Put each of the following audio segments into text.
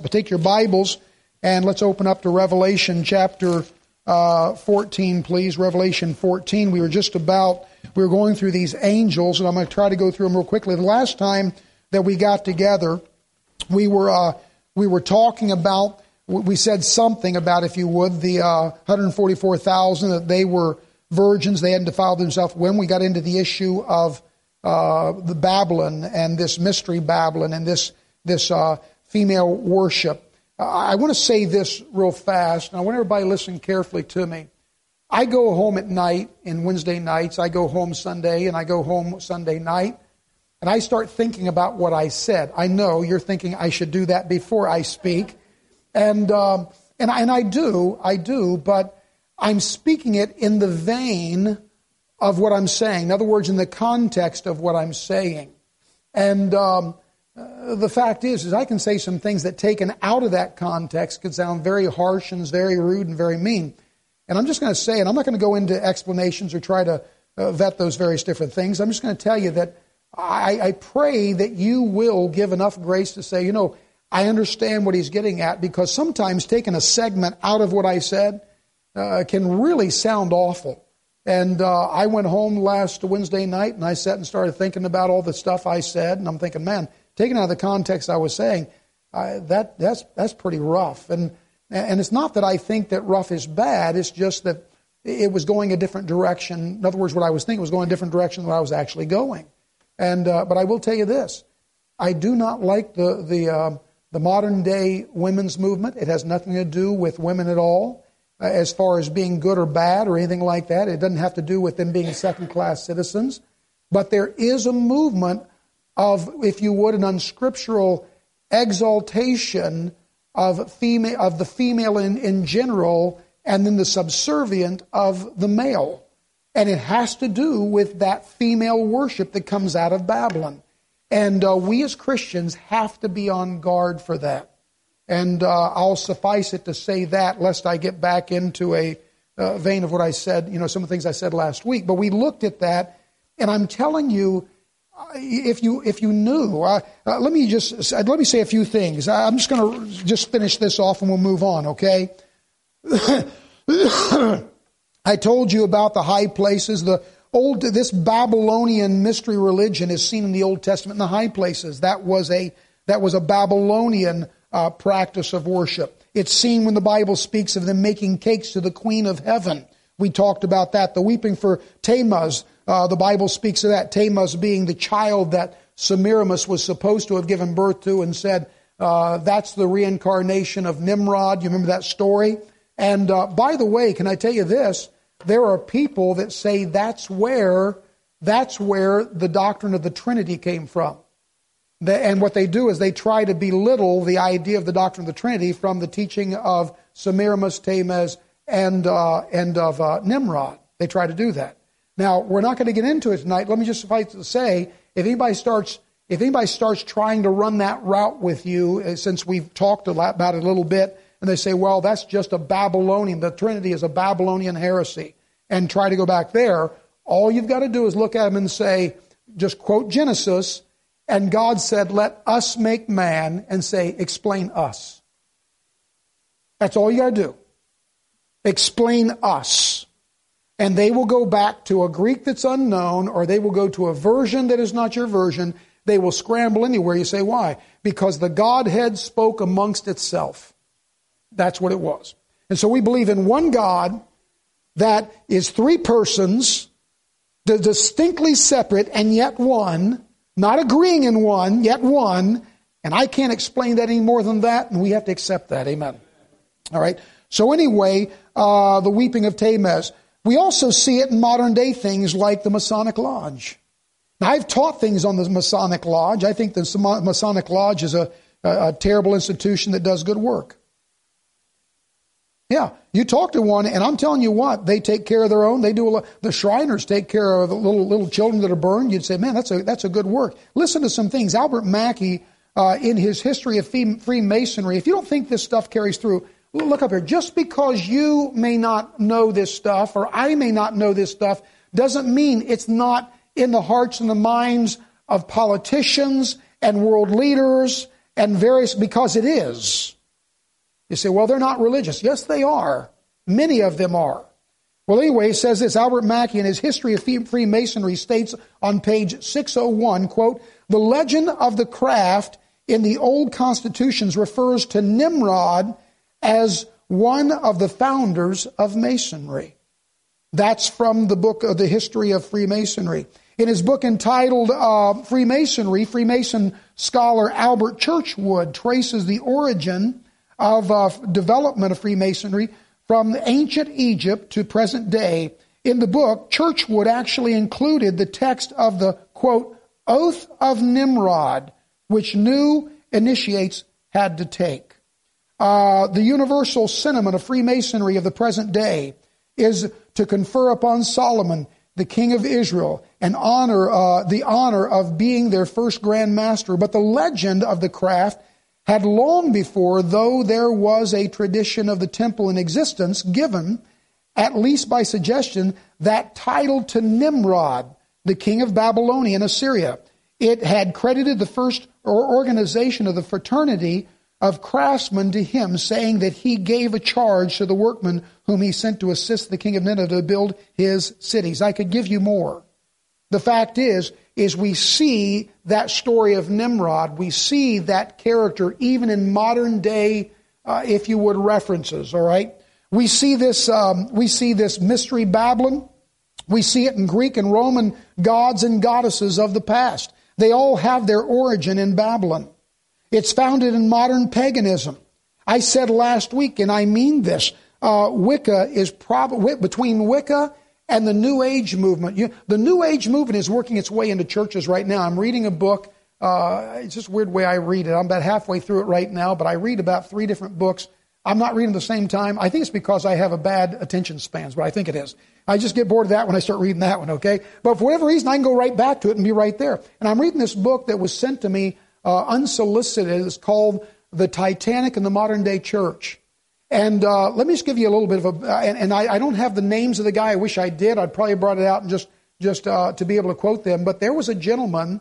take your Bibles and let's open up to Revelation chapter 14, please. Revelation 14. We were going through these angels, and I'm going to try to go through them real quickly. The last time that we got together, we were talking about, we said something about, if you would, the 144,000, that they were virgins, they hadn't defiled themselves. When we got into the issue of the Babylon and this mystery Babylon and this female worship, I want to say this real fast, and I want everybody to listen carefully to me. I go home at night, in Wednesday nights, I go home Sunday, and I go home Sunday night, and I start thinking about what I said. I know you're thinking I should do that before I speak, and I do, but I'm speaking it in the vein of what I'm saying. In other words, in the context of what I'm saying. And the fact is I can say some things that taken out of that context could sound very harsh and very rude and very mean. And I'm just going to say, and I'm not going to go into explanations or try to vet those various different things. I'm just going to tell you that I pray that you will give enough grace to say, I understand what he's getting at, because sometimes taking a segment out of what I said can really sound awful. And I went home last Wednesday night, and I sat and started thinking about all the stuff I said, and I'm thinking, man, taken out of the context I was saying, that's pretty rough. And it's not that I think that rough is bad, it's just that it was going a different direction. In other words, what I was thinking was going a different direction than what I was actually going. And but I will tell you this, I do not like the modern day women's movement. It has nothing to do with women at all, as far as being good or bad or anything like that. It doesn't have to do with them being second-class citizens. But there is a movement of, if you would, an unscriptural exaltation of the female in general, and then the subservient of the male. And it has to do with that female worship that comes out of Babylon. And we as Christians have to be on guard for that. And I'll suffice it to say that, lest I get back into a vein of what I said, some of the things I said last week. But we looked at that, and I'm telling you, if you knew, let me say a few things. I'm just going to finish this off, and we'll move on. Okay. I told you about the high places. This Babylonian mystery religion is seen in the Old Testament in the high places. That was a Babylonian practice of worship. It's seen when the Bible speaks of them making cakes to the Queen of Heaven. We talked about that. The weeping for Tammuz, the Bible speaks of that. Tammuz being the child that Semiramis was supposed to have given birth to, and said that's the reincarnation of Nimrod. You remember that story? And by the way, can I tell you this? There are people that say that's where the doctrine of the Trinity came from. And what they do is they try to belittle the idea of the doctrine of the Trinity from the teaching of Semiramis, Tammuz, and of Nimrod. They try to do that. Now, we're not going to get into it tonight. Let me just suffice to say, if anybody starts trying to run that route with you, since we've talked about it a little bit, and they say, well, that's just the Trinity is a Babylonian heresy, and try to go back there, all you've got to do is look at them and say, just quote Genesis, and God said, let us make man, and say, explain us. That's all you got to do. Explain us. And they will go back to a Greek that's unknown, or they will go to a version that is not your version. They will scramble anywhere. You say, why? Because the Godhead spoke amongst itself. That's what it was. And so we believe in one God that is three persons, distinctly separate and yet one, not agreeing in one, yet one. And I can't explain that any more than that, and we have to accept that. Amen. All right. So anyway, the weeping of Tammuz. We also see it in modern day things like the Masonic Lodge. Now, I've taught things on the Masonic Lodge. I think the Masonic Lodge is a terrible institution that does good work. Yeah, you talk to one, and I'm telling you what, they take care of their own. They do a lot. The Shriners take care of the little children that are burned. You'd say, man, that's a good work. Listen to some things. Albert Mackey, in his History of Freemasonry, if you don't think this stuff carries through, look up here. Just because you may not know this stuff, or I may not know this stuff, doesn't mean it's not in the hearts and the minds of politicians and world leaders and various, because it is. You say, well, they're not religious. Yes, they are. Many of them are. Well, anyway, it says this. Albert Mackey, in his History of Freemasonry, states on page 601, quote, "The legend of the craft in the old constitutions refers to Nimrod as one of the founders of Masonry." That's from the book of the History of Freemasonry. In his book entitled Freemasonry, Freemason scholar Albert Churchwood traces the origin of development of Freemasonry from ancient Egypt to present day. In the book, Churchwood actually included the text of the, quote, "Oath of Nimrod," which new initiates had to take. The universal sentiment of Freemasonry of the present day is to confer upon Solomon, the king of Israel, the honor of being their first Grand Master. But the legend of the craft had long before, though there was a tradition of the temple in existence, given, at least by suggestion, that title to Nimrod, the king of Babylonia and Assyria. It had credited the first organization of the fraternity of craftsmen to him, saying that he gave a charge to the workmen whom he sent to assist the king of Nineveh to build his cities. I could give you more. The fact is we see that story of Nimrod. We see that character even in modern day, if you would, references. All right, we see this mystery Babylon. We see it in Greek and Roman gods and goddesses of the past. They all have their origin in Babylon. It's founded in modern paganism. I said last week, and I mean this, Wicca is between Wicca and the New Age movement. The New Age movement is working its way into churches right now. I'm reading a book. It's just a weird way I read it. I'm about halfway through it right now, but I read about 3 different books. I'm not reading at the same time. I think it's because I have a bad attention span, but I think it is. I just get bored of that when I start reading that one, okay? But for whatever reason, I can go right back to it and be right there. And I'm reading this book that was sent to me unsolicited. It's called The Titanic in the Modern Day Church. And let me just give you a little bit of and I don't have the names of the guy. I wish I did. I'd probably brought it out and just to be able to quote them. But there was a gentleman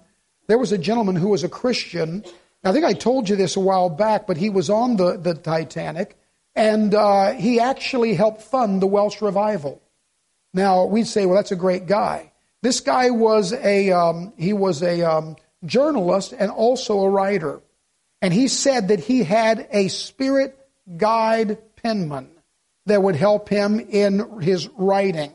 who was a Christian. I think I told you this a while back, but he was on the Titanic, and he actually helped fund the Welsh revival. Now, we'd say, well, that's a great guy. This guy was a journalist and also a writer. And he said that he had a spirit guide penman that would help him in his writing.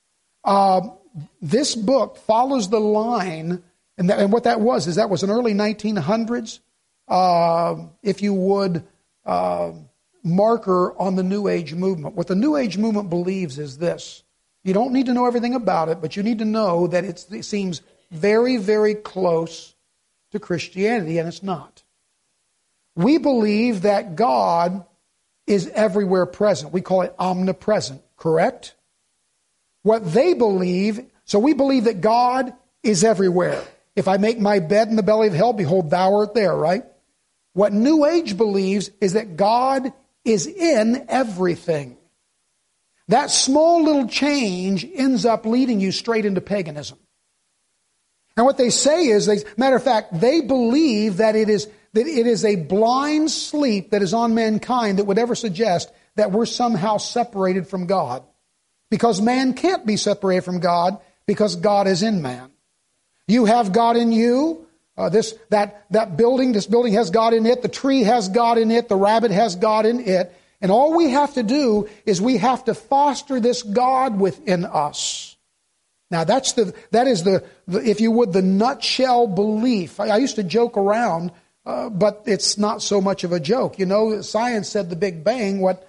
This book follows the line, and what that was an early 1900s, if you would, marker on the New Age movement. What the New Age movement believes is this. You don't need to know everything about it, but you need to know that it seems very, very close to Christianity, and it's not. We believe that God is everywhere present. We call it omnipresent, correct? What they believe, so we believe that God is everywhere. If I make my bed in the belly of hell, behold, thou art there, right? What New Age believes is that God is in everything. That small little change ends up leading you straight into paganism. And what they say is, matter of fact, they believe that it is a blind sleep that is on mankind that would ever suggest that we're somehow separated from God. Because man can't be separated from God because God is in man. You have God in you. This building has God in it. The tree has God in it. The rabbit has God in it. And all we have to do is we have to foster this God within us. Now that is the if you would, the nutshell belief. I used to joke around, but it's not so much of a joke. You know, science said the Big Bang. What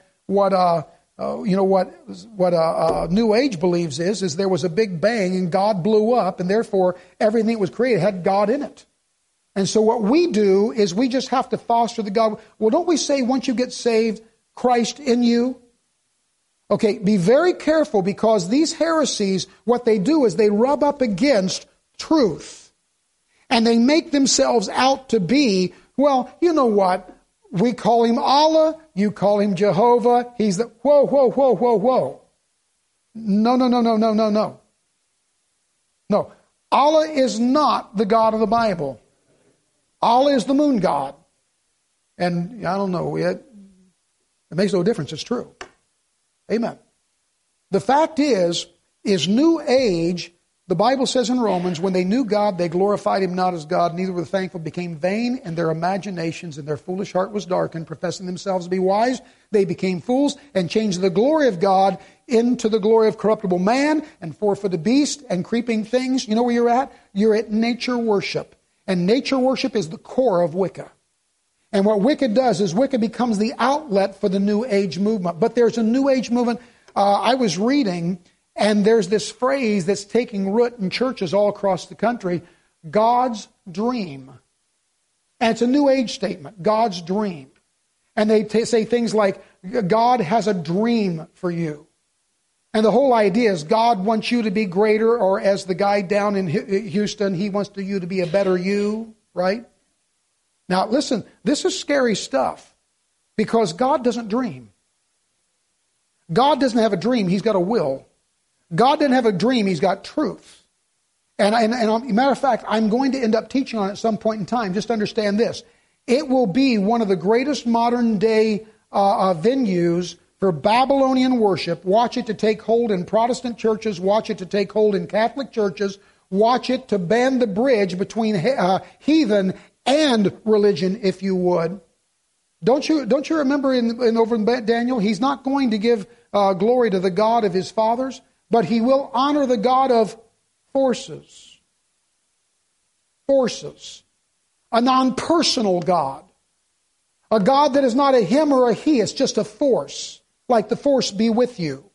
New Age believes is there was a Big Bang and God blew up, and therefore everything that was created had God in it. And so what we do is we just have to foster the God. Well, don't we say once you get saved, Christ in you? Okay, be very careful, because these heresies, what they do is they rub up against truth. And they make themselves out to be, well, you know what? We call him Allah, you call him Jehovah, he's the... Whoa. No. No, Allah is not the God of the Bible. Allah is the moon god. And I don't know, It makes no difference. It's true. Amen. The fact is New Age, the Bible says in Romans, when they knew God, they glorified Him not as God, neither were they thankful, became vain in their imaginations, and their foolish heart was darkened, professing themselves to be wise. They became fools and changed the glory of God into the glory of corruptible man and for the beast and creeping things. You know where you're at? You're at nature worship. And nature worship is the core of Wicca. And what Wicca does is Wicca becomes the outlet for the New Age movement. But there's a New Age movement. I was reading, and there's this phrase that's taking root in churches all across the country, God's dream. And it's a New Age statement, God's dream. And they say things like, God has a dream for you. And the whole idea is God wants you to be greater, or as the guy down in Houston, he wants you to be a better you, right? Now listen, this is scary stuff because God doesn't dream. God doesn't have a dream, He's got a will. God doesn't have a dream, He's got truth. And matter of fact, I'm going to end up teaching on it at some point in time. Just understand this. It will be one of the greatest modern day venues for Babylonian worship. Watch it to take hold in Protestant churches. Watch it to take hold in Catholic churches. Watch it to bend the bridge between heathen and religion, if you would. Don't you remember over in Daniel? He's not going to give glory to the God of his fathers, but he will honor the God of forces. Forces. A non-personal God. A God that is not a him or a he. It's just a force. Like the force be with you.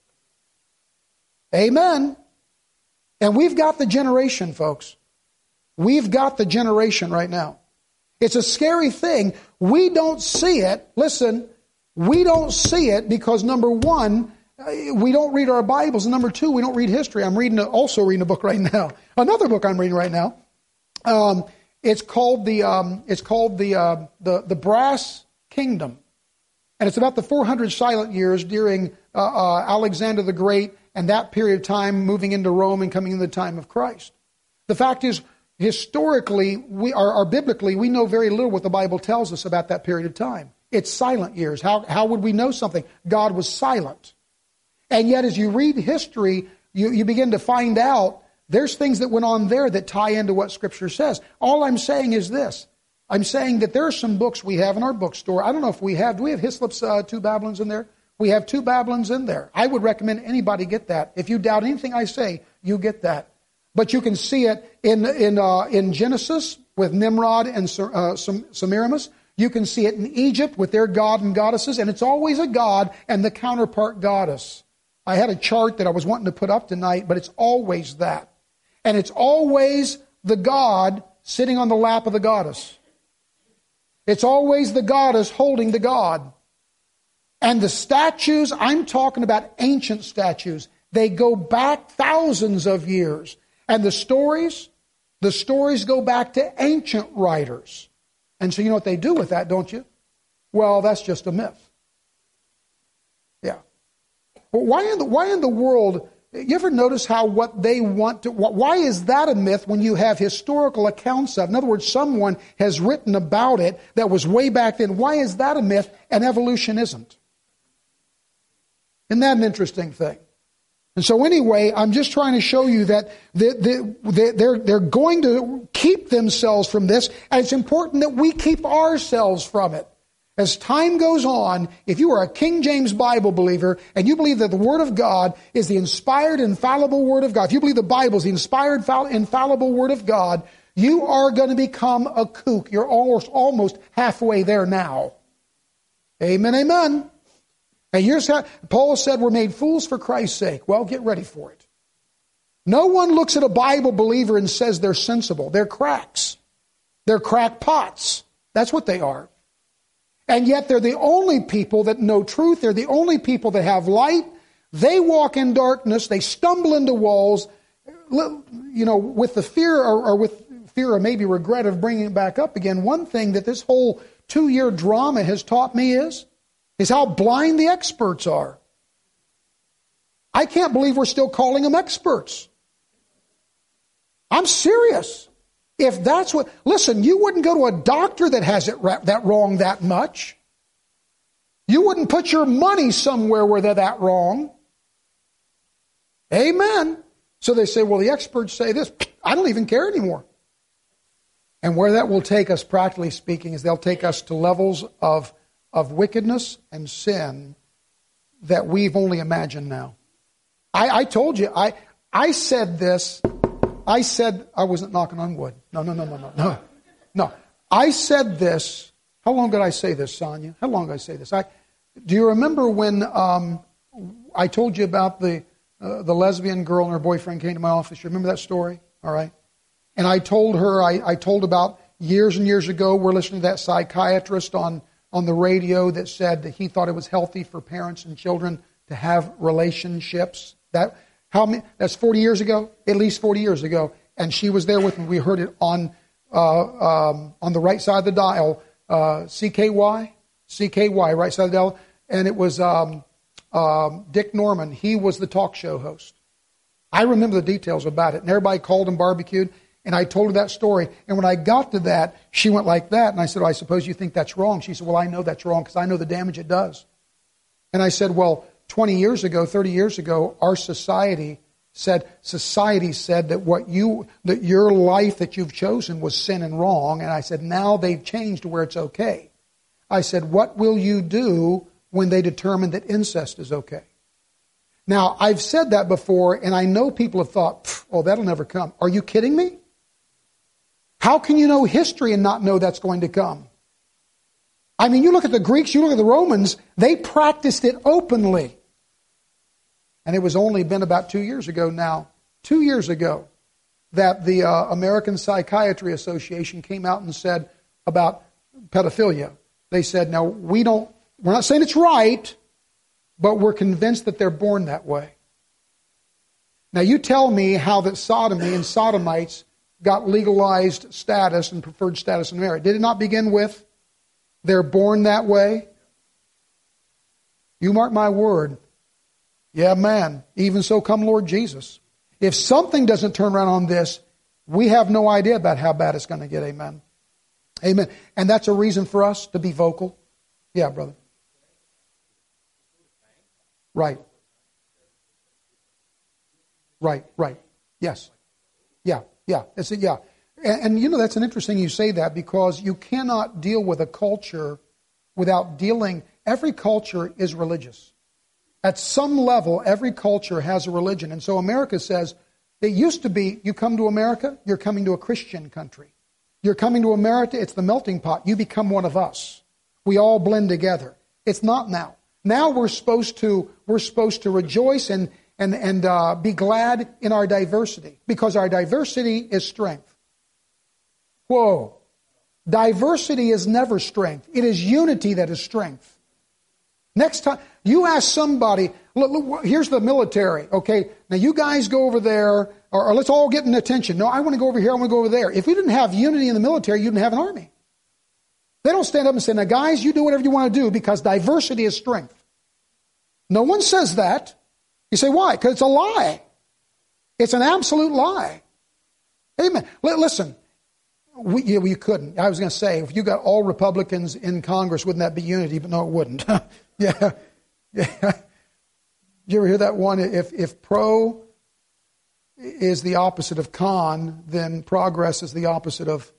Amen. And we've got the generation, folks. We've got the generation right now. It's a scary thing. We don't see it. Listen, we don't see it because, number one, we don't read our Bibles, and number two, we don't read history. I'm also reading a book right now. Another book I'm reading right now. It's called the Brass Kingdom, and it's about the 400 silent years during Alexander the Great and that period of time, moving into Rome and coming into the time of Christ. The fact is, historically, biblically, we know very little what the Bible tells us about that period of time. It's silent years. How would we know something? God was silent. And yet, as you read history, you begin to find out there's things that went on there that tie into what Scripture says. All I'm saying is this. I'm saying that there are some books we have in our bookstore. I don't know if we have. Do we have Hislop's Two Babylons in there? We have Two Babylons in there. I would recommend anybody get that. If you doubt anything I say, you get that. But you can see it in Genesis with Nimrod and Semiramis. You can see it in Egypt with their god and goddesses. And it's always a god and the counterpart goddess. I had a chart that I was wanting to put up tonight, but it's always that. And it's always the god sitting on the lap of the goddess. It's always the goddess holding the god. And the statues, I'm talking about ancient statues. They go back thousands of years. And the stories go back to ancient writers. And so you know what they do with that, don't you? Well, that's just a myth. Yeah. Well, why in the world, you ever notice how what they want to, why is that a myth when you have historical accounts of, in other words, someone has written about it that was way back then. Why is that a myth and evolution isn't? Isn't that an interesting thing? And so anyway, I'm just trying to show you that they're going to keep themselves from this, and it's important that we keep ourselves from it. As time goes on, if you are a King James Bible believer and you believe that the Word of God is the inspired, infallible Word of God, if you believe the Bible is the inspired, infallible Word of God, you are going to become a kook. You're almost halfway there now. Amen, amen. And here's how Paul said we're made fools for Christ's sake. Well, get ready for it. No one looks at a Bible believer and says they're sensible. They're cracks. They're crackpots. That's what they are. And yet they're the only people that know truth. They're the only people that have light. They walk in darkness. They stumble into walls, you know, with the fear or maybe regret of bringing it back up again. One thing that this whole 2-year drama has taught me is how blind the experts are. I can't believe we're still calling them experts. I'm serious. If that's what, listen, you wouldn't go to a doctor that has it that wrong that much. You wouldn't put your money somewhere where they're that wrong. Amen. So they say, well, the experts say this. I don't even care anymore. And where that will take us, practically speaking, is they'll take us to levels of wickedness and sin that we've only imagined now. I told you, I said this. I said, I wasn't knocking on wood. No. I said this. How long did I say this, Sonia? How long did I say this? Do you remember when I told you about the lesbian girl and her boyfriend came to my office? You remember that story? All right. And I told her, I told about years and years ago, we're listening to that psychiatrist on the radio that said that he thought it was healthy for parents and children to have relationships. That's 40 years ago, at least 40 years ago. And she was there with me. We heard it on the right side of the dial, CKY, right side of the dial. And it was Dick Norman. He was the talk show host. I remember the details about it. And everybody called and barbecued. And I told her that story. And when I got to that, she went like that. And I said, I suppose you think that's wrong. She said, well, I know that's wrong because I know the damage it does. And I said, well, 20 years ago, 30 years ago, our society said that your life that you've chosen was sin and wrong. And I said, now they've changed to where it's okay. I said, what will you do when they determine that incest is okay? Now, I've said that before, and I know people have thought, oh, that'll never come. Are you kidding me? How can you know history and not know that's going to come? I mean, you look at the Greeks, you look at the Romans, they practiced it openly. And it was only been about 2 years ago now, 2 years ago, that the American Psychiatry Association came out and said about pedophilia. They said, now, we're not saying it's right, but we're convinced that they're born that way. Now, you tell me how that sodomy and sodomites got legalized status and preferred status in marriage. Did it not begin with they're born that way? You mark my word. Yeah, man. Even so come Lord Jesus. If something doesn't turn around on this, we have no idea about how bad it's going to get. Amen. Amen. And that's a reason for us to be vocal. Yeah, brother. Right. Yes. Yeah. That's it. Yeah. And you know, that's an interesting you say that because you cannot deal with a culture without dealing. Every culture is religious. At some level, every culture has a religion. And so America says, it used to be, you come to America, you're coming to a Christian country. You're coming to America, it's the melting pot. You become one of us. We all blend together. It's not now. Now we're supposed to rejoice and be glad in our diversity because our diversity is strength. Whoa. Diversity is never strength. It is unity that is strength. Next time, you ask somebody, look, here's the military, okay? Now you guys go over there, or let's all get an attention. No, I want to go over here, I want to go over there. If we didn't have unity in the military, you didn't have an army. They don't stand up and say, now guys, you do whatever you want to do because diversity is strength. No one says that. You say, why? Because it's a lie. It's an absolute lie. Amen. Listen, you couldn't. I was going to say, if you got all Republicans in Congress, wouldn't that be unity? But no, it wouldn't. Yeah. Did you ever hear that one? If pro is the opposite of con, then progress is the opposite of...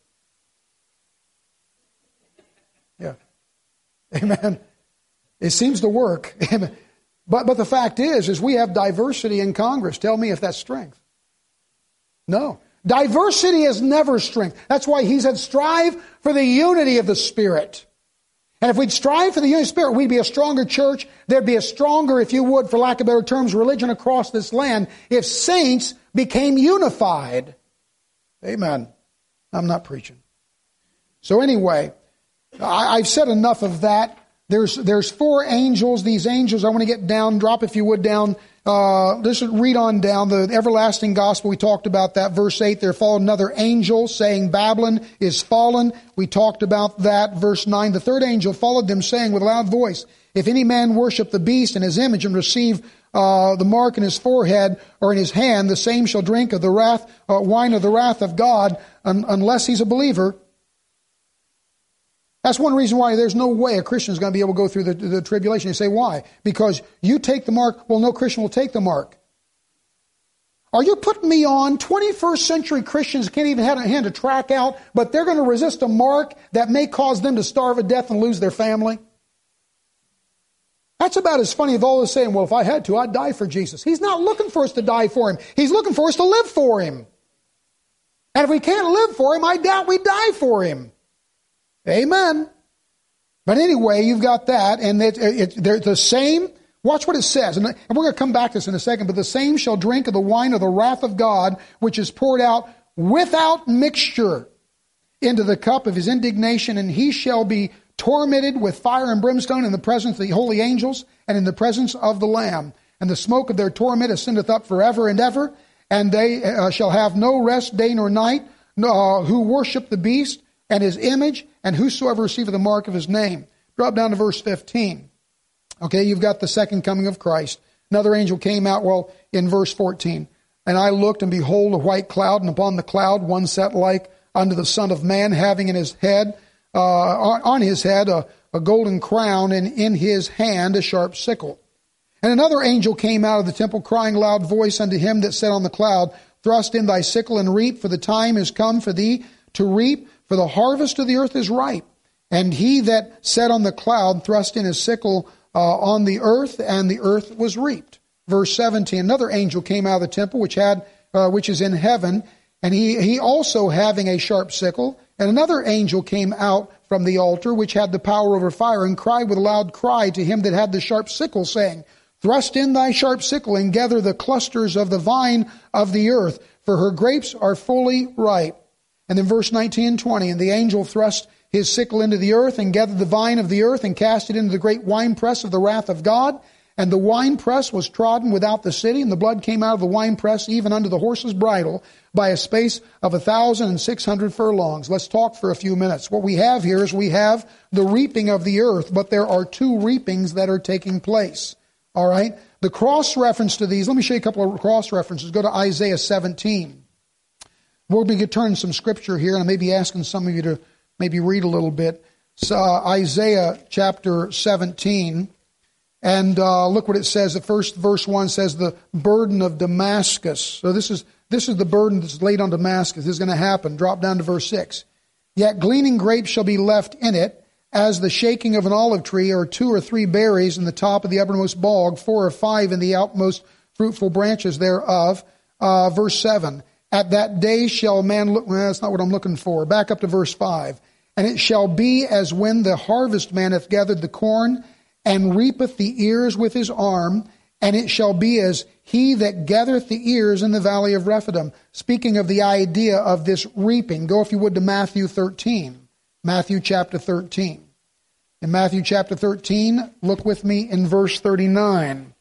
Yeah. Amen. It seems to work. Amen. But the fact is we have diversity in Congress. Tell me if that's strength. No. Diversity is never strength. That's why he said strive for the unity of the Spirit. And if we'd strive for the unity of the Spirit, we'd be a stronger church. There'd be a stronger, if you would, for lack of better terms, religion across this land if saints became unified. Amen. I'm not preaching. So anyway, I've said enough of that. There's four angels. These angels, I want to get down, drop if you would down. Let's read on down. The everlasting gospel, we talked about that. Verse 8, there followed another angel saying, Babylon is fallen. We talked about that. Verse 9, the third angel followed them saying with a loud voice, if any man worship the beast and his image and receive the mark in his forehead or in his hand, the same shall drink of the wine of the wrath of God unless he's a believer. That's one reason why there's no way a Christian is going to be able to go through the tribulation. You say, why? Because you take the mark. Well, no Christian will take the mark. Are you putting me on? 21st century Christians can't even hand a track out, but they're going to resist a mark that may cause them to starve to death and lose their family? That's about as funny as all is saying, well, if I had to, I'd die for Jesus. He's not looking for us to die for Him. He's looking for us to live for Him. And if we can't live for Him, I doubt we die for Him. Amen. But anyway, you've got that, and they're the same. Watch what it says, and we're going to come back to this in a second. But the same shall drink of the wine of the wrath of God, which is poured out without mixture into the cup of His indignation, and he shall be tormented with fire and brimstone in the presence of the holy angels and in the presence of the Lamb. And the smoke of their torment ascendeth up forever and ever, and they shall have no rest day nor night, who worship the beast and his image, and whosoever receiveth the mark of his name. Drop down to verse 15. Okay, you've got the second coming of Christ. Another angel came out, in verse 14. And I looked, and behold, a white cloud, and upon the cloud one sat like unto the Son of Man, having in his head, on his head a golden crown, and in his hand a sharp sickle. And another angel came out of the temple, crying loud voice unto him that sat on the cloud, Thrust in thy sickle and reap, for the time is come for thee to reap, for the harvest of the earth is ripe. And he that sat on the cloud thrust in his sickle on the earth, and the earth was reaped. Verse 17, another angel came out of the temple, which is in heaven, and he also having a sharp sickle. And another angel came out from the altar, which had the power over fire, and cried with a loud cry to him that had the sharp sickle, saying, Thrust in thy sharp sickle, and gather the clusters of the vine of the earth, for her grapes are fully ripe. And then verse 19 and 20, and the angel thrust his sickle into the earth, and gathered the vine of the earth, and cast it into the great winepress of the wrath of God. And the winepress was trodden without the city, and the blood came out of the winepress even unto the horse's bridle, by a space of 1,600 furlongs. Let's talk for a few minutes. What we have here is we have the reaping of the earth, but there are two reapings that are taking place. All right? The cross reference to these, let me show you a couple of cross references. Go to Isaiah 17. We'll be turning some scripture here, and I may be asking some of you to maybe read a little bit. So, Isaiah chapter 17. And look what it says. The first verse 1 says, the burden of Damascus. So this is the burden that's laid on Damascus. This is going to happen. Drop down to verse 6. Yet gleaning grapes shall be left in it, as the shaking of an olive tree, or 2 or 3 berries in the top of the uppermost bog, 4 or 5 in the outmost fruitful branches thereof. Verse 7. At that day shall man look... Well, that's not what I'm looking for. Back up to verse 5. And it shall be as when the harvest man hath gathered the corn, and reapeth the ears with his arm, and it shall be as he that gathereth the ears in the valley of Rephidim. Speaking of the idea of this reaping, go if you would to Matthew 13. Matthew chapter 13. In Matthew chapter 13, look with me in verse 39.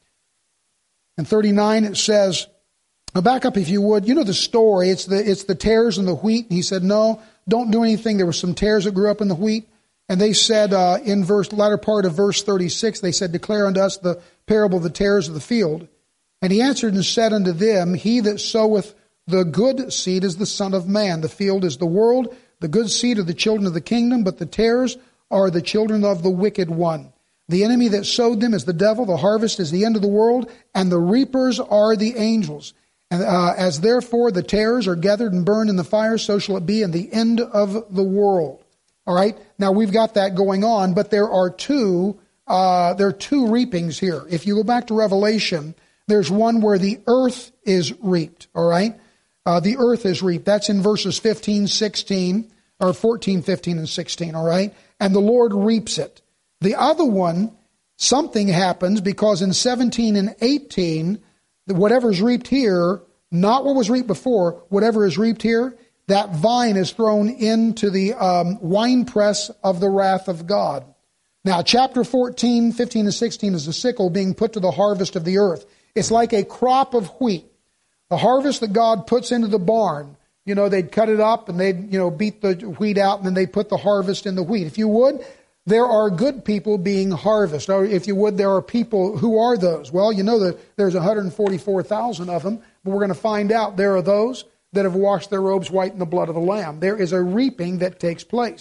In 39 it says, back up if you would, you know the story, it's the tares and the wheat. And he said, no, don't do anything. There were some tares that grew up in the wheat. And they said in latter part of verse 36, they said, Declare unto us the parable of the tares of the field. And he answered and said unto them, He that soweth the good seed is the Son of Man. The field is the world. The good seed are the children of the kingdom, but the tares are the children of the wicked one. The enemy that sowed them is the devil. The harvest is the end of the world, and the reapers are the angels. And as therefore the tares are gathered and burned in the fire, so shall it be in the end of the world. All right. Now we've got that going on, but there are two reapings here. If you go back to Revelation, there's one where the earth is reaped. All right. The earth is reaped. That's in verses 15, 16, or 14, 15, and 16. All right. And the Lord reaps it. The other one, something happens because in 17 and 18, whatever's reaped here, not what was reaped before, whatever is reaped here, that vine is thrown into the winepress of the wrath of God. Now, chapter 14, 15, and 16 is the sickle being put to the harvest of the earth. It's like a crop of wheat. The harvest that God puts into the barn, they'd cut it up and they'd, beat the wheat out, and then they put the harvest in the wheat. If you would, there are good people being harvested. Or if you would, there are people. Who are those? Well, that there's 144,000 of them, but we're going to find out there are those that have washed their robes white in the blood of the Lamb. There is a reaping that takes place.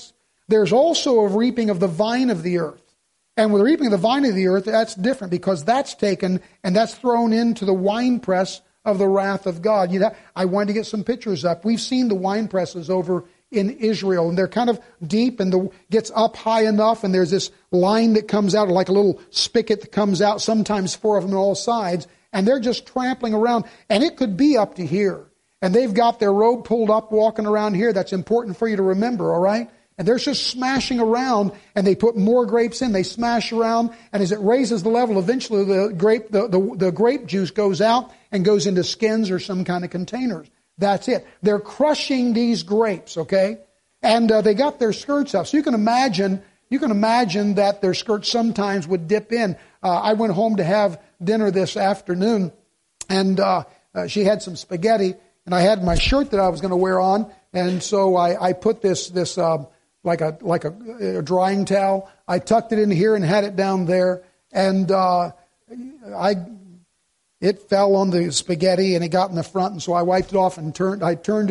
There's also a reaping of the vine of the earth. And with the reaping of the vine of the earth, that's different because that's taken and that's thrown into the winepress of the wrath of God. I wanted to get some pictures up. We've seen the wine presses over in Israel, and they're kind of deep and gets up high enough, and there's this line that comes out like a little spigot that comes out, sometimes 4 of them on all sides, and they're just trampling around, and it could be up to here. And they've got their robe pulled up walking around here. That's important for you to remember, all right? And they're just smashing around, and they put more grapes in. They smash around, and as it raises the level, eventually the grape juice goes out and goes into skins or some kind of containers. That's it. They're crushing these grapes, okay? And they got their skirts up. So you can imagine that their skirts sometimes would dip in. I went home to have dinner this afternoon, and she had some spaghetti, and I had my shirt that I was going to wear on, and so I put this like a drying towel. I tucked it in here and had it down there, and it fell on the spaghetti and it got in the front, and so I wiped it off and I dropped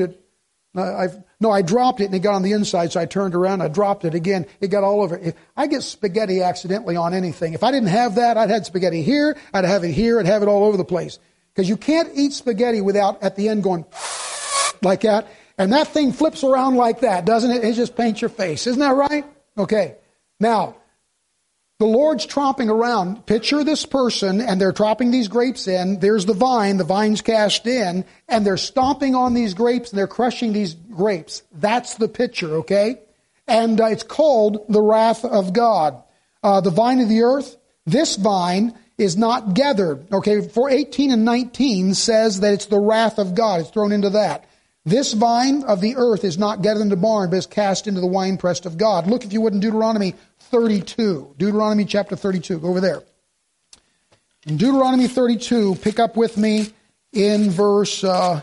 it and it got on the inside, so I turned around, I dropped it again, it got all over. If I get spaghetti accidentally on anything, if I didn't have that, I'd had spaghetti here, I'd have it here, I'd have it all over the place. Because you can't eat spaghetti without at the end going like that, and that thing flips around like that, doesn't it? It just paints your face. Isn't that right? Okay. Now, the Lord's tromping around. Picture this person, and they're dropping these grapes in. There's the vine's cast in, and they're stomping on these grapes, and they're crushing these grapes. That's the picture, okay? And it's called the wrath of God. The vine of the earth, this vine is not gathered, okay? For 18 and 19 says that it's the wrath of God. It's thrown into that. This vine of the earth is not gathered into the barn, but is cast into the winepress of God. Look, if you would, in Deuteronomy 32. Deuteronomy chapter 32. Go over there. In Deuteronomy 32, pick up with me in verse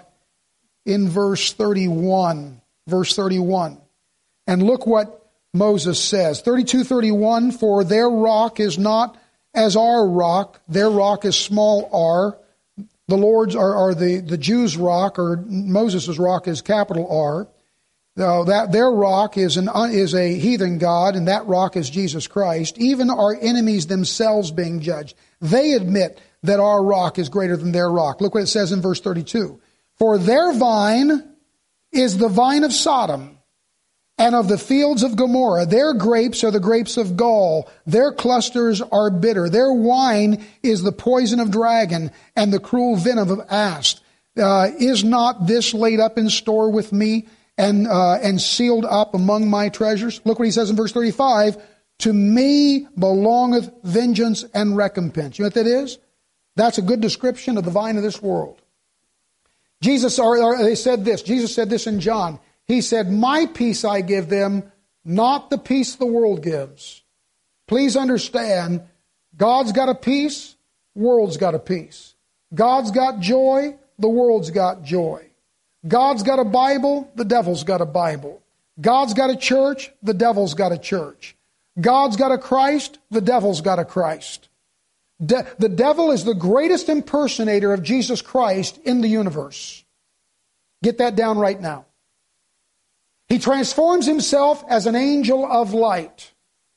31. Verse 31. And look what Moses says. 32:31, for their rock is not as our rock. Their rock is small r. The Lord's are the Jews' rock, or Moses' rock is capital R. That their rock is a heathen god, and that rock is Jesus Christ. Even our enemies themselves being judged, they admit that our rock is greater than their rock. Look what it says in verse 32. For their vine is the vine of Sodom, and of the fields of Gomorrah. Their grapes are the grapes of gall. Their clusters are bitter. Their wine is the poison of dragon and the cruel venom of asp. Is not this laid up in store with me and sealed up among my treasures? Look what he says in verse 35. To me belongeth vengeance and recompense. You know what that is? That's a good description of the vine of this world. Jesus said this in John. He said, my peace I give them, not the peace the world gives. Please understand, God's got a peace, world's got a peace. God's got joy, the world's got joy. God's got a Bible, the devil's got a Bible. God's got a church, the devil's got a church. God's got a Christ, the devil's got a Christ. The devil is the greatest impersonator of Jesus Christ in the universe. Get that down right now. He transforms himself as an angel of light.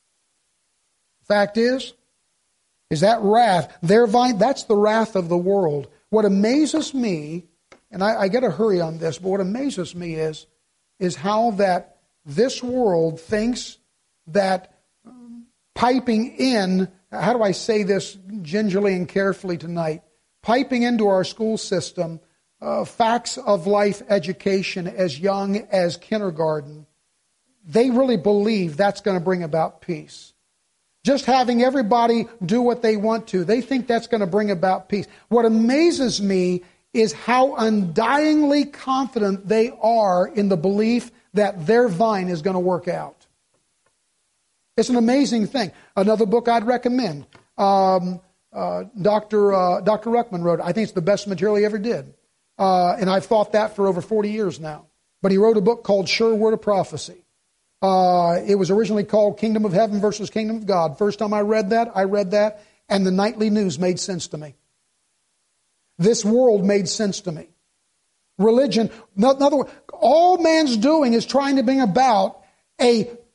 Fact is that wrath, their vine, that's the wrath of the world. What amazes me, and I got to hurry on this, but what amazes me is how that this world thinks that piping in, how do I say this gingerly and carefully tonight, piping into our school system facts of life education as young as kindergarten, they really believe that's going to bring about peace. Just having everybody do what they want to, they think that's going to bring about peace. What amazes me is how undyingly confident they are in the belief that their vine is going to work out. It's an amazing thing. Another book I'd recommend, Dr. Ruckman wrote, I think it's the best material he ever did. And I've thought that for over 40 years now. But he wrote a book called Sure Word of Prophecy. It was originally called Kingdom of Heaven versus Kingdom of God. First time I read that, and the nightly news made sense to me. This world made sense to me. Religion, in other words, all man's doing is trying to bring about a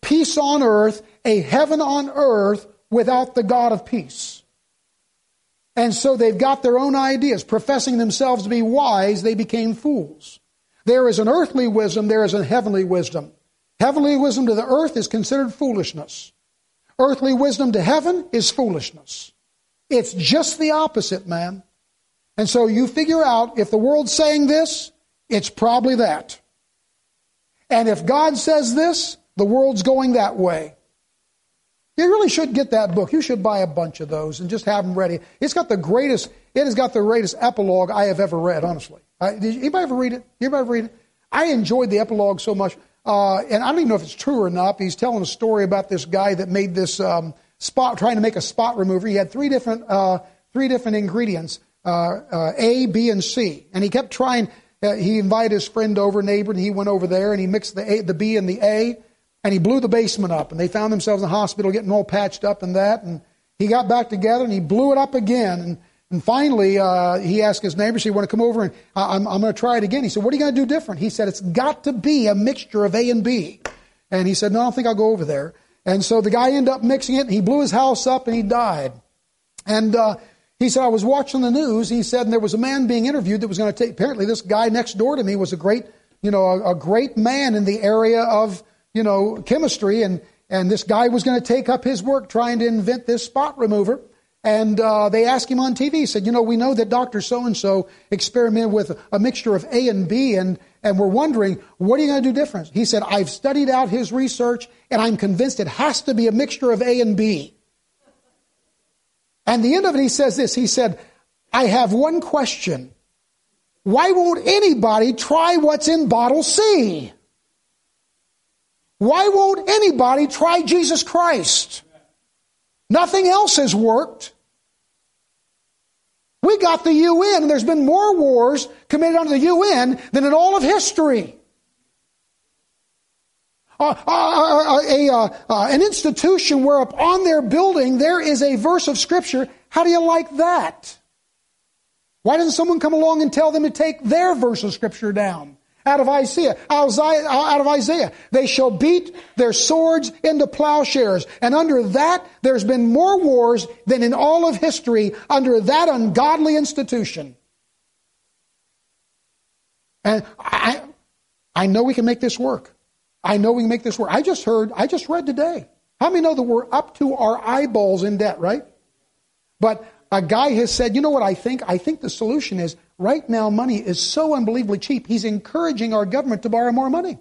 peace on earth, a heaven on earth without the God of peace. And so they've got their own ideas. Professing themselves to be wise, they became fools. There is an earthly wisdom, there is a heavenly wisdom. Heavenly wisdom to the earth is considered foolishness. Earthly wisdom to heaven is foolishness. It's just the opposite, man. And so you figure out, if the world's saying this, it's probably that. And if God says this, the world's going that way. You really should get that book. You should buy a bunch of those and just have them ready. It has got the greatest epilogue I have ever read, honestly. Did anybody ever read it? Anybody ever read it? I enjoyed the epilogue so much. And I don't even know if it's true or not. But he's telling a story about this guy that made this trying to make a spot remover. He had three different ingredients, A, B, and C. And he kept trying. He invited his friend over, neighbor, and he went over there and he mixed the B and the A, and he blew the basement up. And they found themselves in the hospital getting all patched up and that. And he got back together and he blew it up again. And finally, he asked his neighbor, so you want to come over and I'm going to try it again. He said, what are you going to do different? He said, it's got to be a mixture of A and B. And he said, no, I don't think I'll go over there. And so the guy ended up mixing it, and he blew his house up, and he died. And he said, I was watching the news, he said, and there was a man being interviewed that was going to take, apparently this guy next door to me was a great man in the area of, chemistry, and this guy was going to take up his work trying to invent this spot remover. And they asked him on TV, he said, we know that Dr. So-and-so experimented with a mixture of A and B, and we're wondering, what are you going to do different? He said, I've studied out his research, and I'm convinced it has to be a mixture of A and B. And the end of it, he says this, he said, I have one question. Why won't anybody try what's in bottle C? Why won't anybody try Jesus Christ? Nothing else has worked. We got the UN, and there's been more wars committed under the UN than in all of history. An institution where on their building there is a verse of Scripture. How do you like that? Why doesn't someone come along and tell them to take their verse of Scripture down? Out of Isaiah, they shall beat their swords into plowshares. And under that, there's been more wars than in all of history under that ungodly institution. And I know we can make this work. I know we can make this work. I just read today. How many know that we're up to our eyeballs in debt, right? But a guy has said, you know what I think? I think the solution is, right now money is so unbelievably cheap, he's encouraging our government to borrow more money.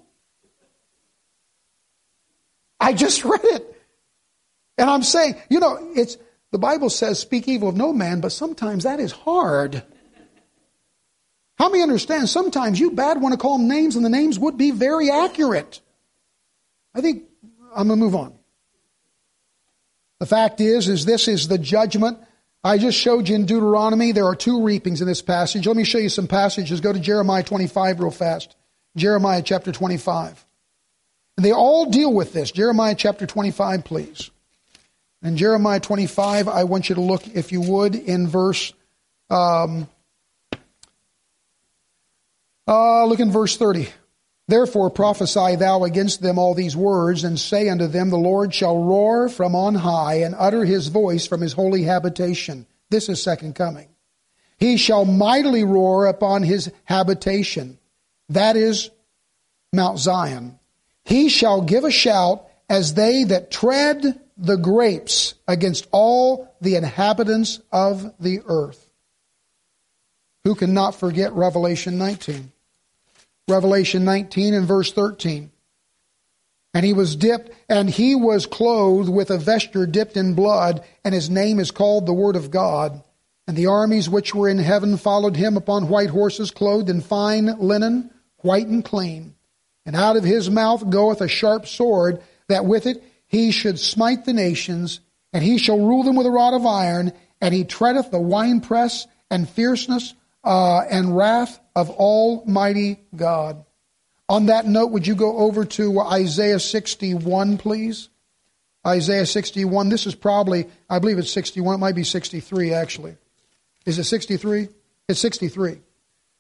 I just read it. And I'm saying, the Bible says, speak evil of no man, but sometimes that is hard. How many understand sometimes you bad want to call them names, and the names would be very accurate? I think I'm going to move on. The fact is this is the judgment. I just showed you in Deuteronomy, there are two reapings in this passage. Let me show you some passages. Go to Jeremiah 25 real fast. Jeremiah chapter 25. And they all deal with this. Jeremiah chapter 25, please. And Jeremiah 25, I want you to look, if you would, in verse, look in verse 30. Therefore prophesy thou against them all these words, and say unto them, the Lord shall roar from on high, and utter his voice from his holy habitation. This is second coming. He shall mightily roar upon his habitation. That is Mount Zion. He shall give a shout as they that tread the grapes against all the inhabitants of the earth. Who cannot forget Revelation 19? Revelation 19 and verse 13. And he was clothed with a vesture dipped in blood, and his name is called the Word of God. And the armies which were in heaven followed him upon white horses, clothed in fine linen, white and clean. And out of his mouth goeth a sharp sword, that with it he should smite the nations, and he shall rule them with a rod of iron, and he treadeth the winepress and fierceness and wrath of Almighty God. On that note, would you go over to Isaiah 61, please? Isaiah 61. This is probably, I believe it's 61. It might be 63, actually. Is it 63? It's 63.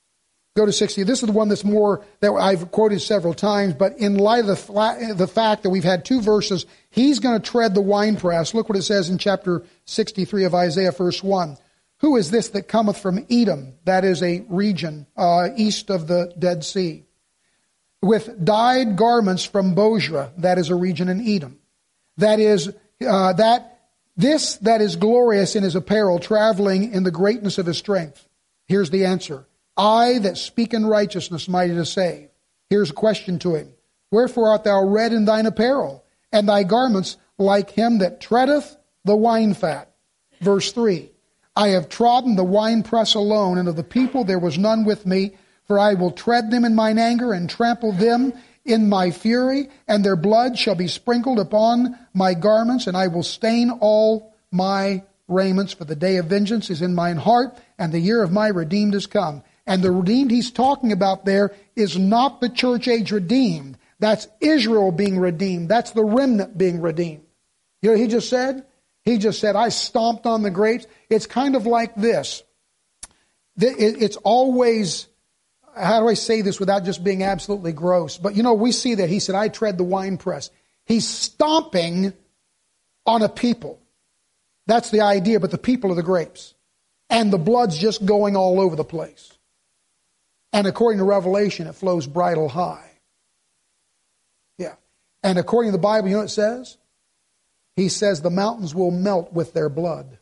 Go to 60. This is the one that's more, that I've quoted several times, but in light of the fact that we've had two verses, he's going to tread the winepress. Look what it says in chapter 63 of Isaiah, verse 1. Who is this that cometh from Edom? That is a region east of the Dead Sea. With dyed garments from Bozrah. That is a region in Edom. That is, that is glorious in his apparel, traveling in the greatness of his strength. Here's the answer. I that speak in righteousness, mighty to save. Here's a question to him. Wherefore art thou red in thine apparel, and thy garments like him that treadeth the wine fat? Verse 3. I have trodden the winepress alone, and of the people there was none with me. For I will tread them in mine anger, and trample them in my fury, and their blood shall be sprinkled upon my garments, and I will stain all my raiments. For the day of vengeance is in mine heart, and the year of my redeemed is come. And the redeemed he's talking about there is not the church age redeemed. That's Israel being redeemed. That's the remnant being redeemed. You know what he just said? He just said, I stomped on the grapes. It's kind of like this. It's always, how do I say this without just being absolutely gross? But you know, we see that he said, I tread the winepress. He's stomping on a people. That's the idea, but the people are the grapes. And the blood's just going all over the place. And according to Revelation, it flows bridle high. Yeah. And according to the Bible, you know what it says? He says the mountains will melt with their blood.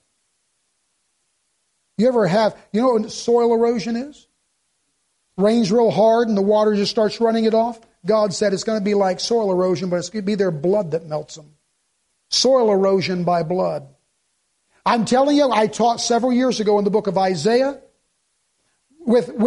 You ever have, you know what soil erosion is? Rains real hard and the water just starts running it off. God said it's going to be like soil erosion, but it's going to be their blood that melts them. Soil erosion by blood. I'm telling you, I taught several years ago in the book of Isaiah I'm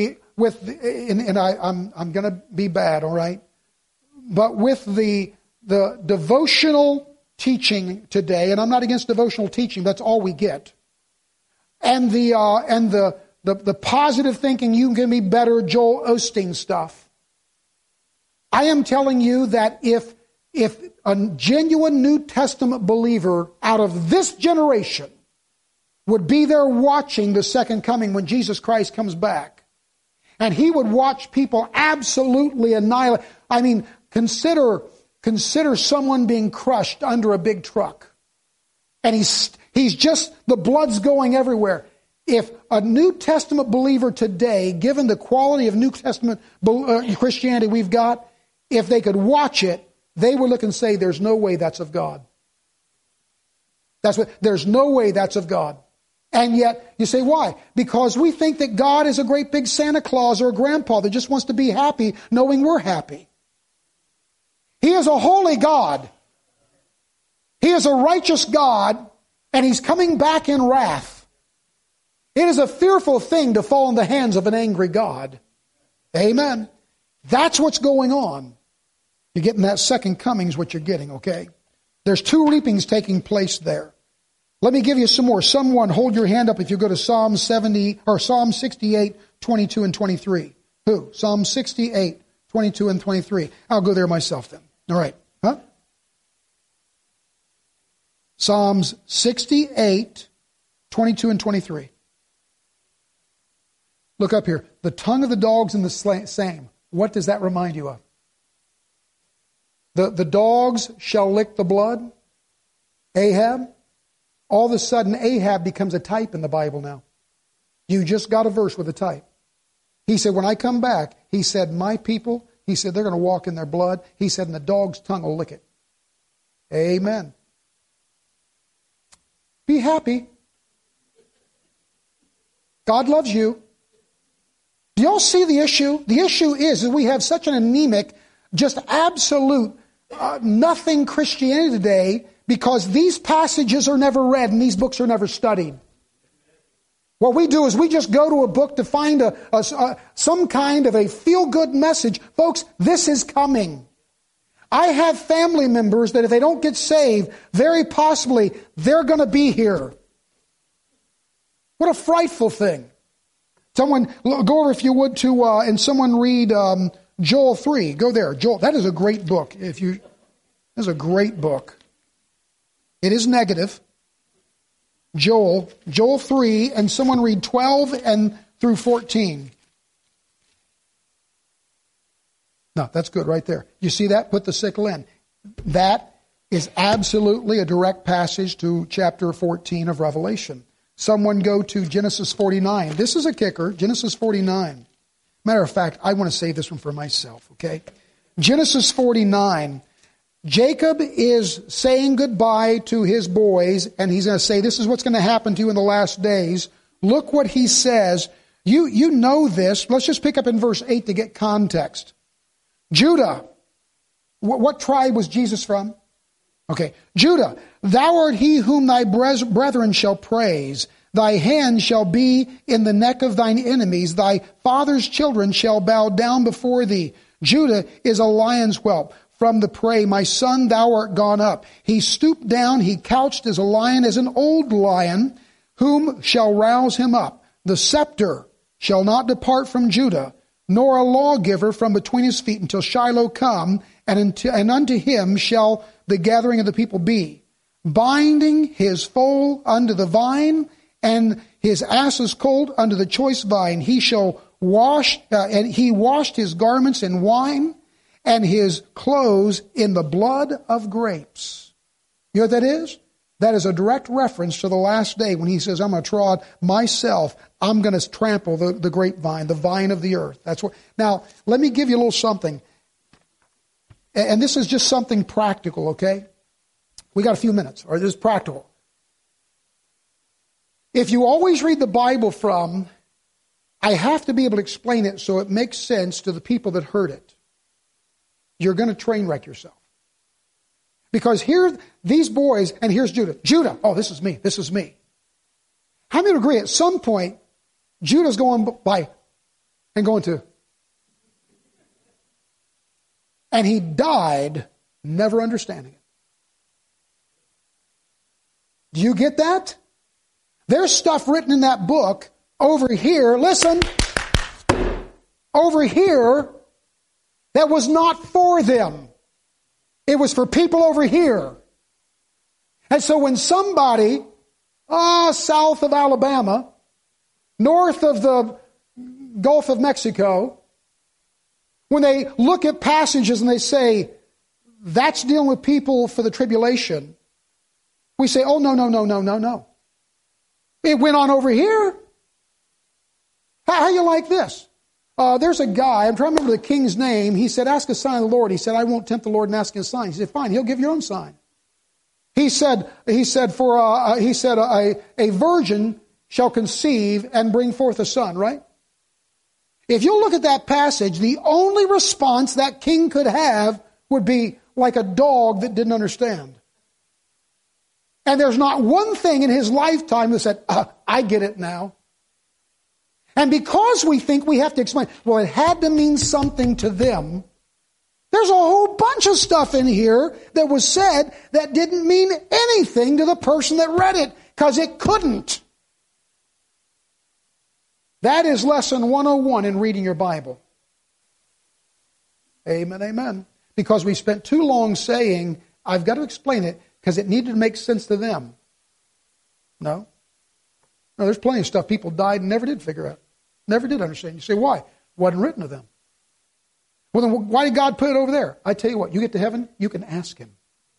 going to be bad, all right? But with the devotional teaching today, and I'm not against devotional teaching, that's all we get. And the positive thinking, you can be better, Joel Osteen stuff. I am telling you that if a genuine New Testament believer out of this generation would be there watching the second coming when Jesus Christ comes back, and he would watch people absolutely annihilate. I mean, consider someone being crushed under a big truck. And he's just, the blood's going everywhere. If a New Testament believer today, given the quality of New Testament Christianity we've got, if they could watch it, they would look and say, there's no way that's of God. There's no way that's of God. And yet, you say, why? Because we think that God is a great big Santa Claus or a grandpa that just wants to be happy knowing we're happy. He is a holy God. He is a righteous God, and He's coming back in wrath. It is a fearful thing to fall in the hands of an angry God. Amen. That's what's going on. You're getting that second coming is what you're getting, okay? There's two reapings taking place there. Let me give you some more. Someone hold your hand up if you go to Psalm 68, 22 and 23. Who? Psalm 68, 22 and 23. I'll go there myself then. All right. Huh? Psalms 68, 22 and 23. Look up here. The tongue of the dogs and the same. What does that remind you of? The dogs shall lick the blood. Ahab. All of a sudden, Ahab becomes a type in the Bible now. You just got a verse with a type. He said, when I come back, he said, my people, he said, they're going to walk in their blood. He said, and the dog's tongue will lick it. Amen. Be happy. God loves you. Do y'all see the issue? The issue is that we have such an anemic, just absolute, nothing Christianity today because these passages are never read and these books are never studied. What we do is we just go to a book to find some kind of a feel-good message. Folks, this is coming. I have family members that if they don't get saved, very possibly they're going to be here. What a frightful thing. Someone, go over if you would to, and someone read Joel 3. Go there. Joel, that is a great book. That is a great book. It is negative. Joel 3, and someone read 12 and through 14. No, that's good right there. You see that? Put the sickle in. That is absolutely a direct passage to chapter 14 of Revelation. Someone go to Genesis 49. This is a kicker, Genesis 49. Matter of fact, I want to save this one for myself, okay? Genesis 49. Jacob is saying goodbye to his boys, and he's going to say, this is what's going to happen to you in the last days. Look what he says. You know this. Let's just pick up in verse 8 to get context. Judah. What tribe was Jesus from? Okay. Judah, thou art he whom thy brethren shall praise. Thy hand shall be in the neck of thine enemies. Thy father's children shall bow down before thee. Judah is a lion's whelp. From the prey, my son, thou art gone up. He stooped down, he couched as a lion, as an old lion, whom shall rouse him up. The scepter shall not depart from Judah, nor a lawgiver from between his feet until Shiloh come, and unto him shall the gathering of the people be. Binding his foal unto the vine, and his ass's colt unto the choice vine. He shall wash, and he washed his garments in wine, and his clothes in the blood of grapes. You know what that is? That is a direct reference to the last day when he says, I'm going to trod myself. I'm going to trample the grapevine, the vine of the earth. That's what. Now, let me give you a little something. And this is just something practical, okay? We got a few minutes, or this is practical. If you always read the Bible from, I have to be able to explain it so it makes sense to the people that heard it, you're going to train wreck yourself. Because here, these boys, and here's Judah. Judah, oh, this is me, this is me. How many would agree at some point, Judah's going by and going to, and he died never understanding it. Do you get that? There's stuff written in that book over here, listen, over here, that was not for them. It was for people over here. And so when somebody, south of Alabama, north of the Gulf of Mexico, when they look at passages and they say, that's dealing with people for the tribulation, we say, oh, no. It went on over here. How you like this? There's a guy, I'm trying to remember the king's name. He said, ask a sign of the Lord. He said, I won't tempt the Lord in asking a sign. He said, fine, he'll give your own sign. He said, a virgin shall conceive and bring forth a son, right? If you look at that passage, the only response that king could have would be like a dog that didn't understand. And there's not one thing in his lifetime that said, I get it now. And because we think we have to explain, well, it had to mean something to them, there's a whole bunch of stuff in here that was said that didn't mean anything to the person that read it, because it couldn't. That is lesson 101 in reading your Bible. Amen, amen. Because we spent too long saying, I've got to explain it, because it needed to make sense to them. No, there's plenty of stuff people died and never did figure out. Never did understand. You say, why? It wasn't written to them. Well, then why did God put it over there? I tell you what, you get to heaven, you can ask Him.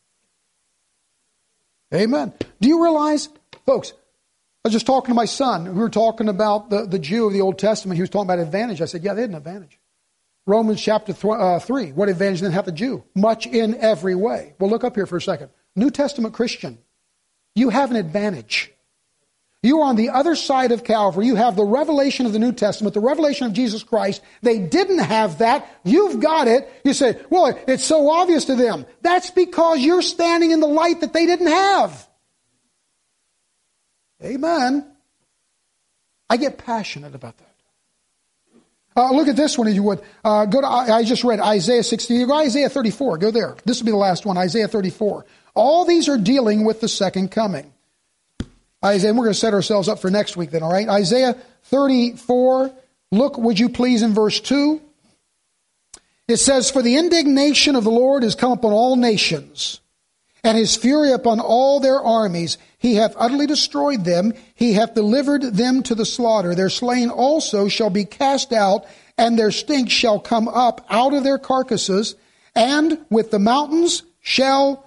Amen. Do you realize, folks, I was just talking to my son. We were talking about the Jew of the Old Testament. He was talking about advantage. I said, yeah, they had an advantage. Romans chapter 3. What advantage did have the Jew? Much in every way. Well, look up here for a second. New Testament Christian, you have an advantage. You are on the other side of Calvary. You have the revelation of the New Testament, the revelation of Jesus Christ. They didn't have that. You've got it. You say, well, it's so obvious to them. That's because you're standing in the light that they didn't have. Amen. I get passionate about that. Look at this one if you would. Go to, I just read Isaiah 60. You go Isaiah 34. Go there. This will be the last one, Isaiah 34. All these are dealing with the second coming. Isaiah, and we're going to set ourselves up for next week then, all right? Isaiah 34, look, would you please, in verse 2. It says, for the indignation of the Lord is come upon all nations, and his fury upon all their armies. He hath utterly destroyed them. He hath delivered them to the slaughter. Their slain also shall be cast out, and their stink shall come up out of their carcasses, and the mountains shall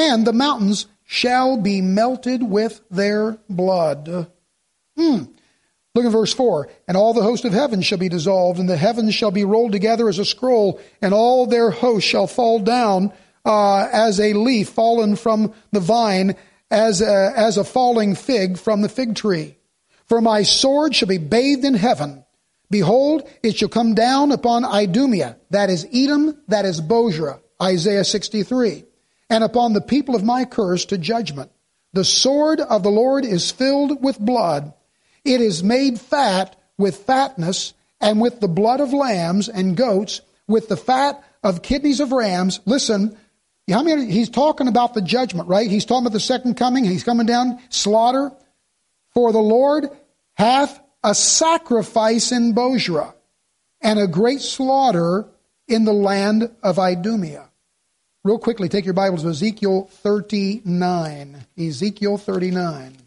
be melted with their blood. Look at verse 4. And all the host of heaven shall be dissolved, and the heavens shall be rolled together as a scroll, and all their hosts shall fall down as a leaf fallen from the vine, as a falling fig from the fig tree. For my sword shall be bathed in heaven. Behold, it shall come down upon Idumea, that is Edom, that is Bozrah, Isaiah 63, and upon the people of my curse to judgment. The sword of the Lord is filled with blood. It is made fat with fatness, and with the blood of lambs and goats, with the fat of kidneys of rams. Listen, he's talking about the judgment, right? He's talking about the second coming. He's coming down, slaughter. For the Lord hath a sacrifice in Bozrah, and a great slaughter in the land of Idumea. Real quickly, take your Bibles to Ezekiel 39. Ezekiel 39.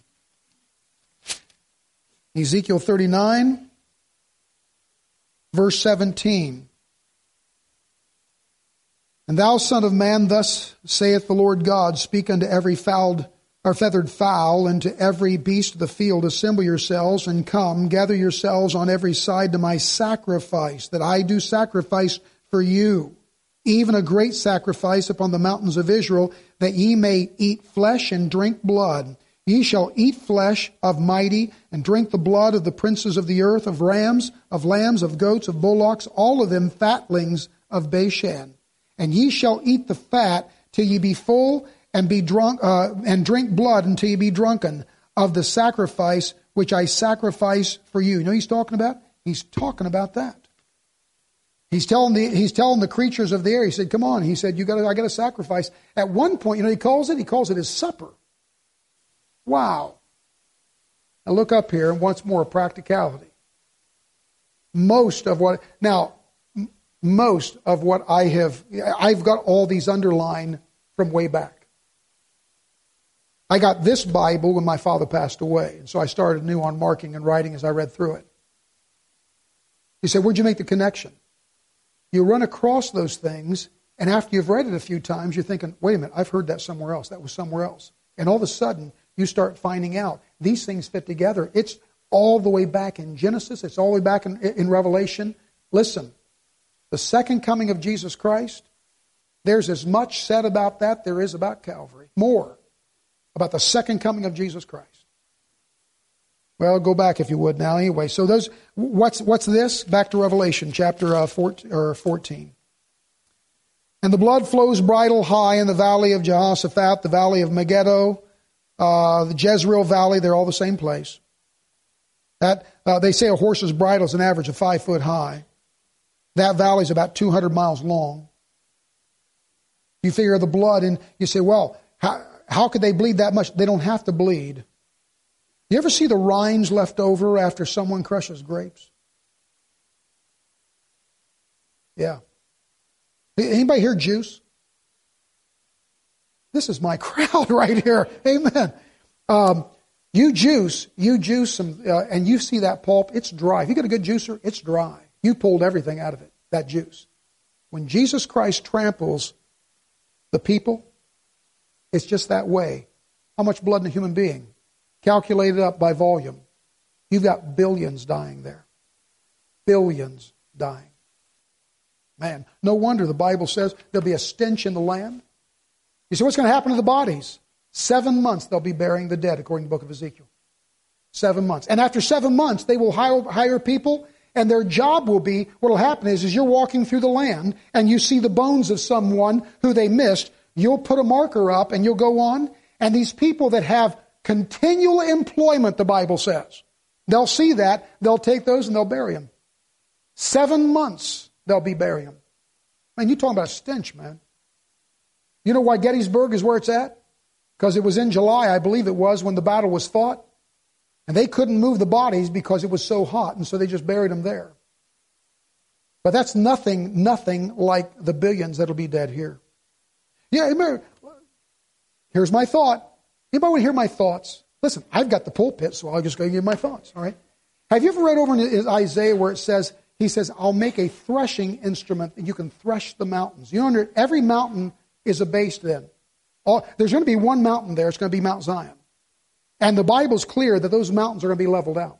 Ezekiel 39, verse 17. And thou, son of man, thus saith the Lord God, speak unto every feathered fowl, and to every beast of the field, assemble yourselves, and come, gather yourselves on every side to my sacrifice, that I do sacrifice for you, even a great sacrifice upon the mountains of Israel, that ye may eat flesh and drink blood. Ye shall eat flesh of mighty, and drink the blood of the princes of the earth, of rams, of lambs, of goats, of bullocks, all of them fatlings of Bashan. And ye shall eat the fat till ye be full, and be drunk, and drink blood until ye be drunken of the sacrifice which I sacrifice for you. You know what he's talking about? He's talking about that. He's telling the creatures of the air. He said, "Come on." He said, I got to sacrifice. At one point, you know, he calls it his supper. Wow. Now look up here once more, practicality. Most of what I've got all these underlined from way back. I got this Bible when my father passed away, and so I started new on marking and writing as I read through it. He said, where'd you make the connection? You run across those things, and after you've read it a few times, you're thinking, wait a minute, I've heard that somewhere else. That was somewhere else. And all of a sudden, you start finding out these things fit together. It's all the way back in Genesis. It's all the way back in Revelation. Listen, the second coming of Jesus Christ, there's as much said about that there is about Calvary. More about the second coming of Jesus Christ. Well, go back if you would now. Anyway, so what's this? Back to Revelation chapter 14. And the blood flows bridle high in the valley of Jehoshaphat, the valley of Megiddo, the Jezreel valley. They're all the same place. That they say a horse's bridle is an average of 5 foot high. That valley is about 200 miles long. You figure the blood, and you say, well, how could they bleed that much? They don't have to bleed. You ever see the rinds left over after someone crushes grapes? Yeah. Anybody here juice? This is my crowd right here. Amen. You juice some, and you see that pulp, it's dry. If you get a good juicer, it's dry. You pulled everything out of it, that juice. When Jesus Christ tramples the people, it's just that way. How much blood in a human being? Calculated up by volume. You've got billions dying there. Billions dying. Man, no wonder the Bible says there'll be a stench in the land. You say, what's going to happen to the bodies? 7 months they'll be burying the dead, according to the book of Ezekiel. 7 months. And after 7 months, they will hire people, and their job will be, what will happen is you're walking through the land, and you see the bones of someone who they missed. You'll put a marker up, and you'll go on, and these people that have continual employment, the Bible says, they'll see that, they'll take those, and they'll bury them. 7 months they'll be burying them. Man, you're talking about a stench, man. You know why Gettysburg is where it's at? Because it was in July, I believe it was, when the battle was fought. And they couldn't move the bodies because it was so hot, and so they just buried them there. But that's nothing like the billions that'll be dead here. Yeah, remember, Here's my thought. Anybody want to hear my thoughts? Listen, I've got the pulpit, so I'll just go give my thoughts, all right? Have you ever read over in Isaiah where it says, he says, I'll make a threshing instrument and you can thresh the mountains. You know, every mountain is a base then. There's going to be one mountain there. It's going to be Mount Zion. And the Bible's clear that those mountains are going to be leveled out.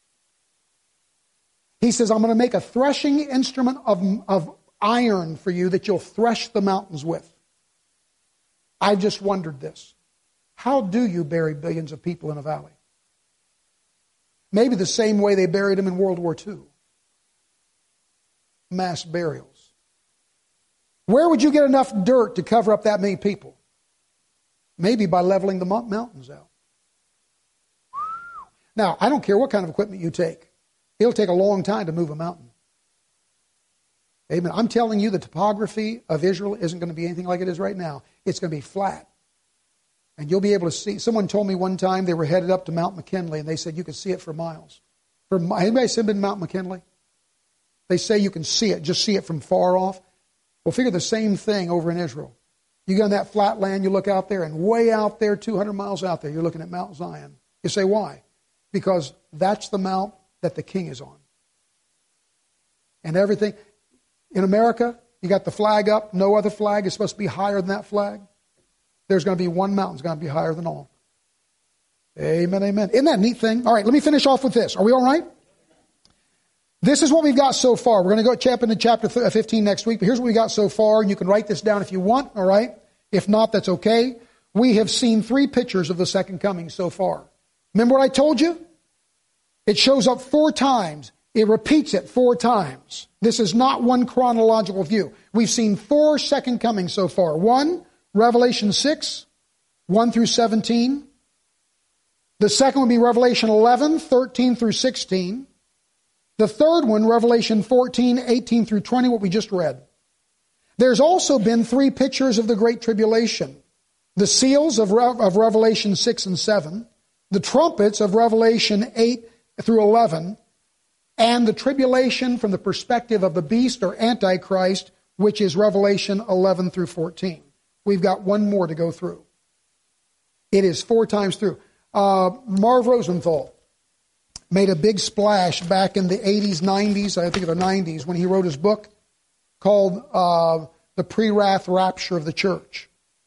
He says, I'm going to make a threshing instrument of iron for you that you'll thresh the mountains with. I've just wondered this. How do you bury billions of people in a valley? Maybe the same way they buried them in World War II. Mass burials. Where would you get enough dirt to cover up that many people? Maybe by leveling the mountains out. Now, I don't care what kind of equipment you take. It'll take a long time to move a mountain. Amen. I'm telling you, the topography of Israel isn't going to be anything like it is right now. It's going to be flat. And you'll be able to see. Someone told me one time they were headed up to Mount McKinley, and they said you could see it for miles. Anybody been to Mount McKinley? They say you can see it, just see it from far off. Well, figure the same thing over in Israel. You get on that flat land, you look out there, and way out there, 200 miles out there, you're looking at Mount Zion. You say, why? Because that's the mount that the king is on. And everything. In America, you got the flag up. No other flag is supposed to be higher than that flag. There's going to be one mountain that's going to be higher than all. Amen, amen. Isn't that a neat thing? All right, let me finish off with this. Are we all right? This is what we've got so far. We're going to go into chapter 15 next week, but here's what we got so far, and you can write this down if you want, all right? If not, that's okay. We have seen 3 pictures of the second coming so far. Remember what I told you? It shows up 4 times. It repeats it 4 times. This is not one chronological view. We've seen 4 second comings so far. 1, Revelation 6, 1 through 17. The second would be Revelation 11, 13 through 16. The third one, Revelation 14, 18 through 20, what we just read. There's also been 3 pictures of the Great Tribulation. The seals of Revelation 6 and 7. The trumpets of Revelation 8 through 11. And the tribulation from the perspective of the beast or Antichrist, which is Revelation 11 through 14. We've got one more to go through. It is 4 times through. Marv Rosenthal made a big splash back in the 80s, 90s, I think the 90s, when he wrote his book called The Pre-Wrath Rapture of the Church.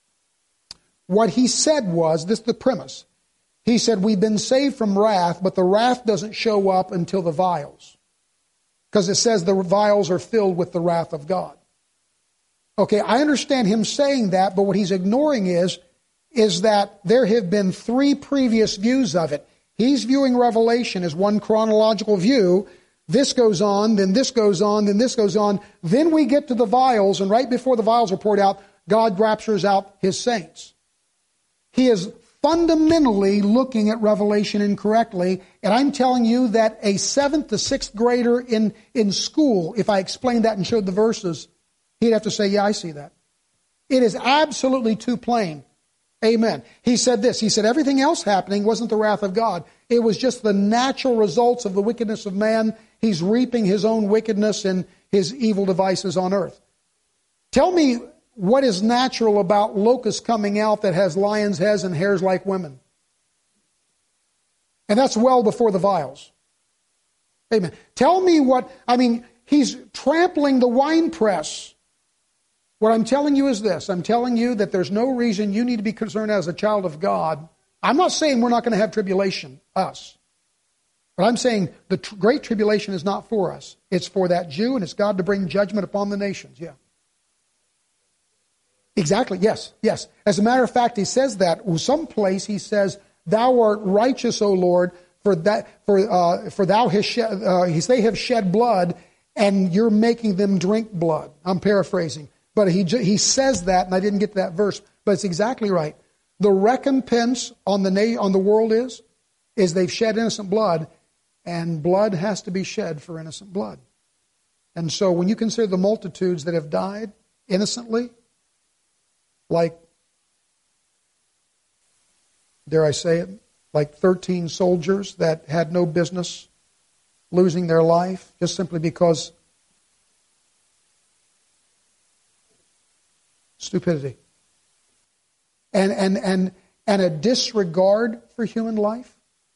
What he said was, this is the premise. He said, we've been saved from wrath, but the wrath doesn't show up until the vials. Because it says the vials are filled with the wrath of God. Okay, I understand him saying that, but what he's ignoring is that there have been 3 previous views of it. He's viewing Revelation as one chronological view. This goes on, then this goes on, then this goes on. Then we get to the vials, and right before the vials are poured out, God raptures out His saints. He is fundamentally looking at Revelation incorrectly, and I'm telling you that a 7th to 6th grader in school, if I explained that and showed the verses, he'd have to say, yeah, I see that. It is absolutely too plain. Amen. He said this. He said everything else happening wasn't the wrath of God. It was just the natural results of the wickedness of man. He's reaping his own wickedness and his evil devices on earth. Tell me what is natural about locusts coming out that has lions' heads and hairs like women. And that's well before the vials. Amen. Tell me he's trampling the winepress. What I'm telling you is this. I'm telling you that there's no reason you need to be concerned as a child of God. I'm not saying we're not going to have tribulation, us. But I'm saying the great tribulation is not for us. It's for that Jew, and it's God to bring judgment upon the nations. Yeah. Exactly. Yes. Yes. As a matter of fact, he says that. Someplace he says, "Thou art righteous, O Lord, for thou hast shed, they have shed blood, and you're making them drink blood." I'm paraphrasing. But he says that, and I didn't get to that verse, but it's exactly right. The recompense on the world is they've shed innocent blood, and blood has to be shed for innocent blood. And so when you consider the multitudes that have died innocently, like, dare I say it, like 13 soldiers that had no business losing their life just simply because stupidity. and a disregard for human life?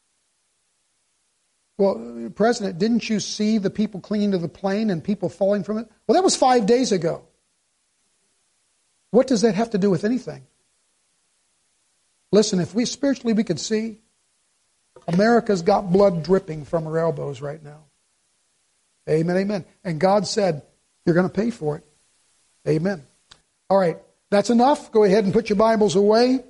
Well, President, didn't you see the people clinging to the plane and people falling from it? Well, that was 5 days ago. What does that have to do with anything? Listen, if we spiritually we could see, America's got blood dripping from her elbows right now. Amen, amen. And God said, you're going to pay for it. Amen. All right, that's enough. Go ahead and put your Bibles away.